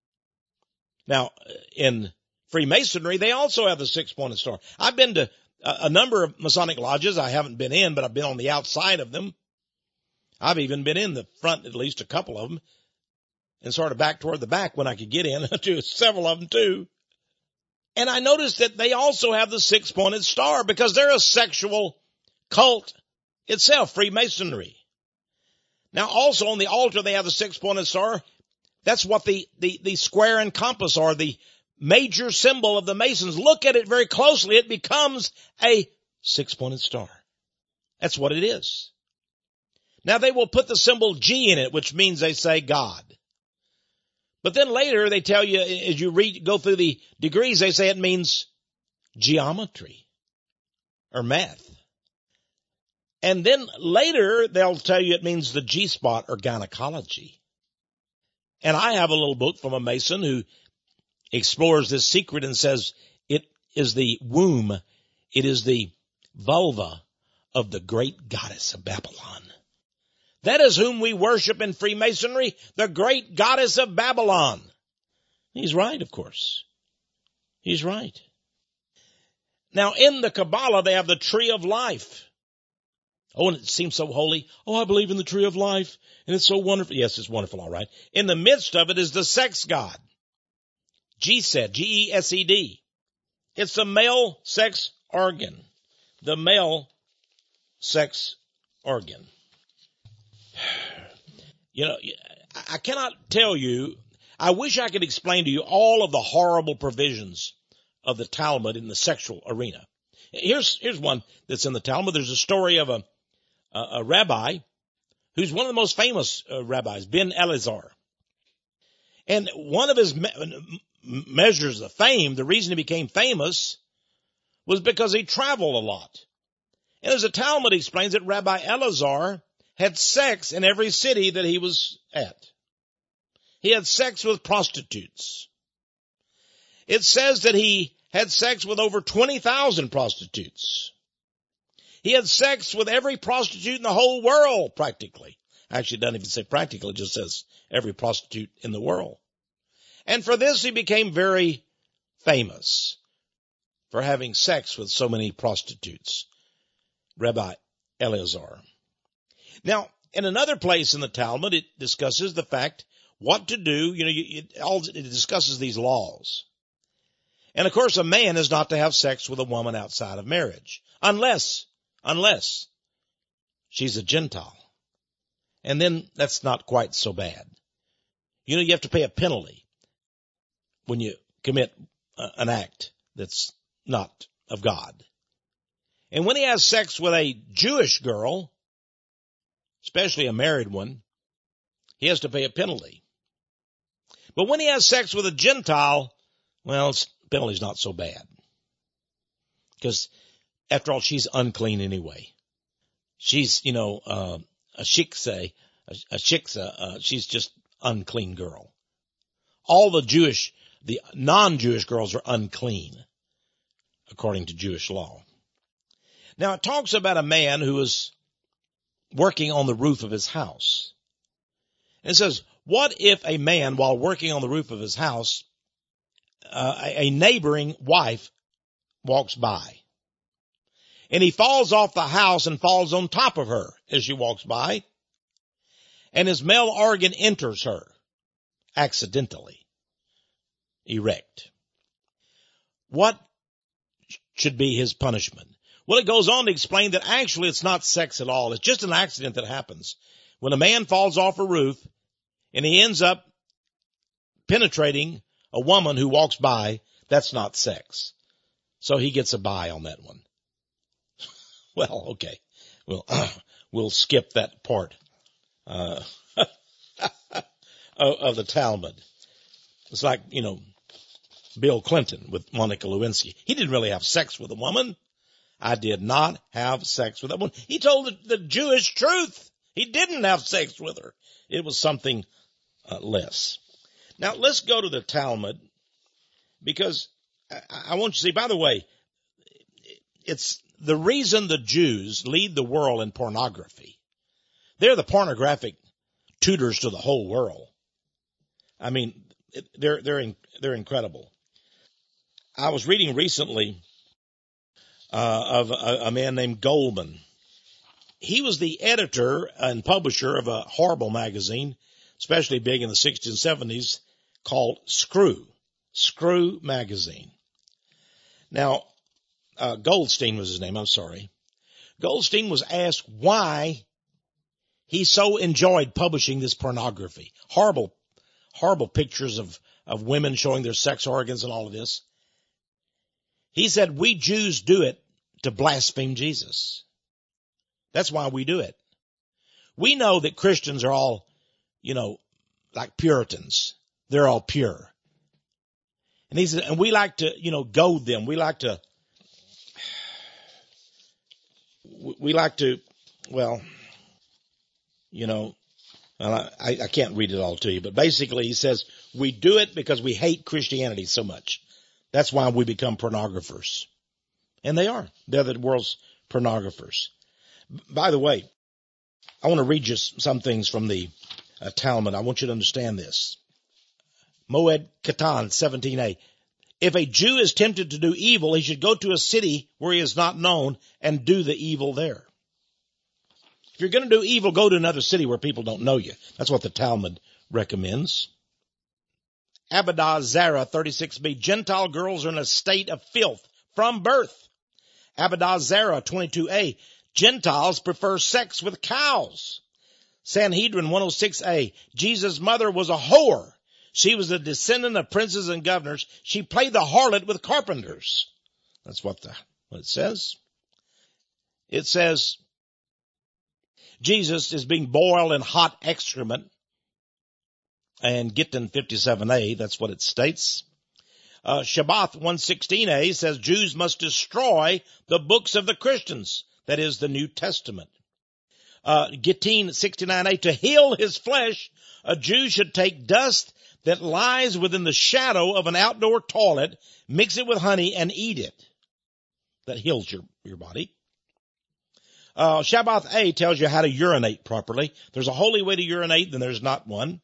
Now, in Freemasonry, they also have the 6-pointed star. I've been to a number of Masonic lodges. I haven't been in, but I've been on the outside of them. I've even been in the front, at least a couple of them, and sort of back toward the back when I could get in to several of them too. And I noticed that they also have the 6-pointed star because they're a sexual cult itself, Freemasonry. Now also on the altar they have the 6-pointed star. That's what the square and compass are, the major symbol of the Masons. Look at it very closely. It becomes a 6-pointed star. That's what it is. Now they will put the symbol G in it, which means they say God. But then later they tell you, as you go through the degrees, they say it means geometry or math. And then later they'll tell you it means the G-spot or gynecology. And I have a little book from a Mason who explores this secret and says it is the womb, it is the vulva of the great goddess of Babylon. That is whom we worship in Freemasonry, the great goddess of Babylon. He's right, of course. He's right. Now, in the Kabbalah, they have the tree of life. Oh, and it seems so holy. Oh, I believe in the tree of life, and it's so wonderful. Yes, it's wonderful, all right. In the midst of it is the sex god. Gesed, G-E-S-E-D. It's the male sex organ. The male sex organ. I cannot tell you, I wish I could explain to you all of the horrible provisions of the Talmud in the sexual arena. Here's one that's in the Talmud. There's a story of a rabbi who's one of the most famous rabbis, Ben Elazar. And one of his measures of fame, the reason he became famous, was because he traveled a lot. And as the Talmud explains it, Rabbi Elazar had sex in every city that he was at. He had sex with prostitutes. It says that he had sex with over 20,000 prostitutes. He had sex with every prostitute in the whole world, practically. Actually, it doesn't even say practically, it just says every prostitute in the world. And for this, he became very famous for having sex with so many prostitutes. Rabbi Elazar. Now, in another place in the Talmud, it discusses the fact what to do. It discusses these laws. And of course, a man is not to have sex with a woman outside of marriage, unless she's a Gentile. And then that's not quite so bad. You have to pay a penalty when you commit an act that's not of God. And when he has sex with a Jewish girl, especially a married one, he has to pay a penalty. But when he has sex with a Gentile, well, penalty's not so bad. Because after all, she's unclean anyway. She's, a shiksa, she's just unclean girl. All the non-Jewish girls are unclean, according to Jewish law. Now, it talks about a man who is working on the roof of his house. And it says, what if a man, while working on the roof of his house, a neighboring wife walks by, and he falls off the house and falls on top of her as she walks by, and his male organ enters her accidentally, erect. What should be his punishment? Well, it goes on to explain that actually it's not sex at all. It's just an accident that happens. When a man falls off a roof and he ends up penetrating a woman who walks by, that's not sex. So he gets a bye on that one. Well, okay. We'll skip that part of the Talmud. It's like, Bill Clinton with Monica Lewinsky. He didn't really have sex with a woman. I did not have sex with that woman. He told the Jewish truth. He didn't have sex with her. It was something less. Now, let's go to the Talmud, because I want you to see, by the way, it's the reason the Jews lead the world in pornography. They're the pornographic tutors to the whole world. I mean, they're incredible. I was reading recently of a man named Goldman. He was the editor and publisher of a horrible magazine, especially big in the 60s and 70s, called Screw magazine. Now, Goldstein was his name, I'm sorry. Goldstein was asked why he so enjoyed publishing this pornography. Horrible pictures of women showing their sex organs and all of this. He said, we Jews do it to blaspheme Jesus. That's why we do it. We know that Christians are all, like Puritans. They're all pure. And he said, and we like to, goad them. We like to, I can't read it all to you, but basically he says, we do it because we hate Christianity so much. That's why we become pornographers. And they are. They're the world's pornographers. By the way, I want to read you some things from the Talmud. I want you to understand this. Moed Katan 17a. If a Jew is tempted to do evil, he should go to a city where he is not known and do the evil there. If you're going to do evil, go to another city where people don't know you. That's what the Talmud recommends. Avodah Zarah 36b. Gentile girls are in a state of filth from birth. Avodah Zarah 22a. Gentiles prefer sex with cows. Sanhedrin 106a. Jesus' mother was a whore. She was a descendant of princes and governors. She played the harlot with carpenters. That's what it says. It says Jesus is being boiled in hot excrement. And Gittin 57a, that's what it states. Shabbat 116a says Jews must destroy the books of the Christians. That is the New Testament. Gittin 69a, to heal his flesh, a Jew should take dust that lies within the shadow of an outdoor toilet, mix it with honey, and eat it. That heals your body. Shabbat A tells you how to urinate properly. There's a holy way to urinate, then there's not one.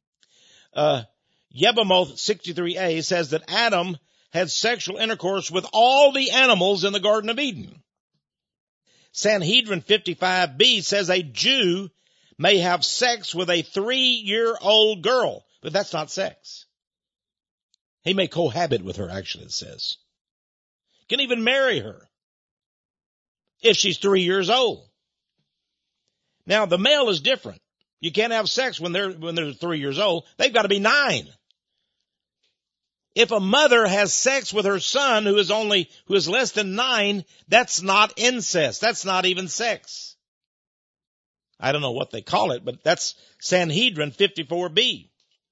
Yebamoth 63a says that Adam had sexual intercourse with all the animals in the Garden of Eden. Sanhedrin 55b says a Jew may have sex with a 3-year-old girl, but that's not sex. He may cohabit with her, actually, it says. Can even marry her if she's 3 years old. Now, the male is different. You can't have sex when they're 3 years old. They've got to be 9. If a mother has sex with her son who is less than 9, that's not incest. That's not even sex. I don't know what they call it, but that's Sanhedrin 54b.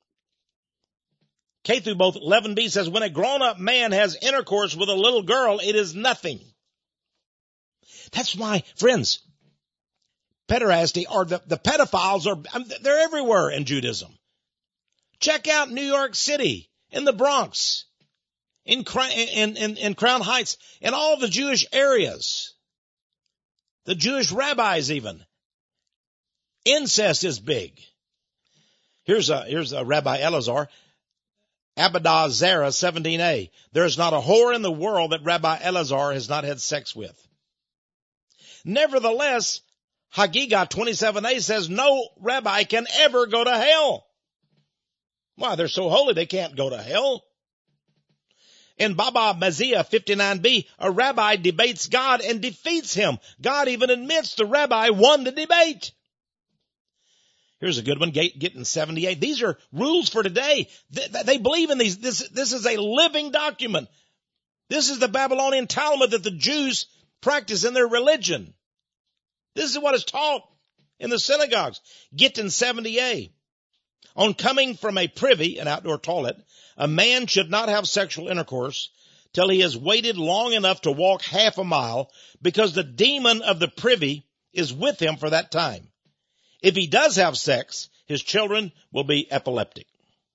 K through both 11b says, when a grown-up man has intercourse with a little girl, it is nothing. That's why, friends, pederasty, or the pedophiles they're everywhere in Judaism. Check out New York City, in the Bronx, in Crown Heights, in all the Jewish areas. The Jewish rabbis even. Incest is big. Here's a Rabbi Elazar, Abadah Zara 17a. There is not a whore in the world that Rabbi Elazar has not had sex with. Nevertheless, Hagigah 27a says no rabbi can ever go to hell. Why? They're so holy they can't go to hell. In Baba Meziah 59b, a rabbi debates God and defeats him. God even admits the rabbi won the debate. Here's a good one, Getting 78. These are rules for today. They believe in these. This is a living document. This is the Babylonian Talmud that the Jews practice in their religion. This is what is taught in the synagogues. Getting 70a. On coming from a privy, an outdoor toilet, a man should not have sexual intercourse till he has waited long enough to walk half a mile, because the demon of the privy is with him for that time. If he does have sex, his children will be epileptic.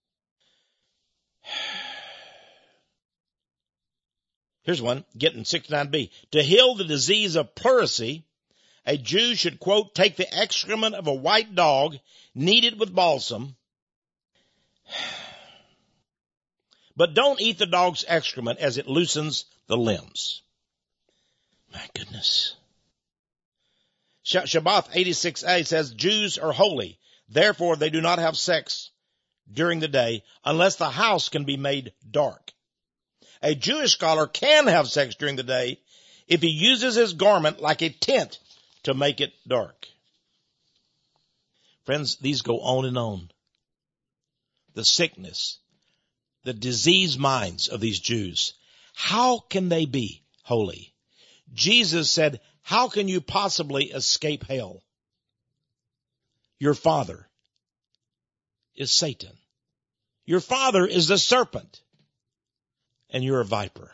Here's one, Getting 69b. To heal the disease of pleurisy, a Jew should, quote, take the excrement of a white dog, knead it with balsam, but don't eat the dog's excrement, as it loosens the limbs. My goodness. Shabbat 86a says Jews are holy. Therefore, they do not have sex during the day unless the house can be made dark. A Jewish scholar can have sex during the day if he uses his garment like a tent to make it dark. Friends, these go on and on. The sickness, the diseased minds of these Jews. How can they be holy? Jesus said, how can you possibly escape hell? Your father is Satan. Your father is the serpent. And you're a viper.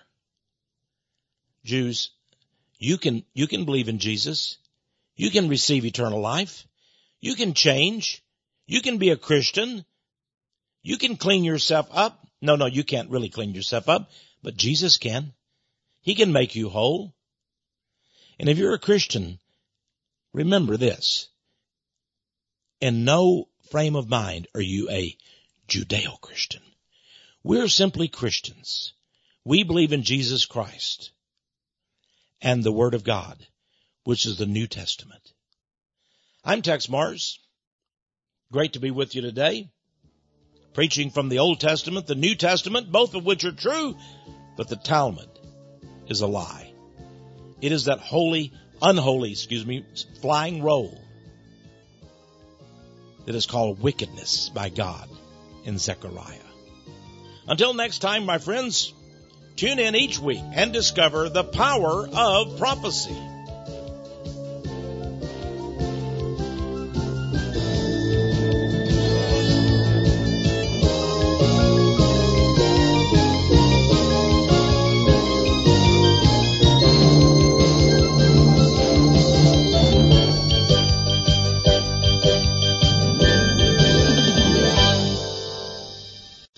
Jews, you can believe in Jesus. You can receive eternal life. You can change. You can be a Christian. You can clean yourself up. No, you can't really clean yourself up, but Jesus can. He can make you whole. And if you're a Christian, remember this. In no frame of mind are you a Judeo-Christian. We're simply Christians. We believe in Jesus Christ and the Word of God, which is the New Testament. I'm Tex Mars. Great to be with you today. Preaching from the Old Testament, the New Testament, both of which are true, but the Talmud is a lie. It is that unholy, flying roll that is called wickedness by God in Zechariah. Until next time, my friends, tune in each week and discover the power of prophecy.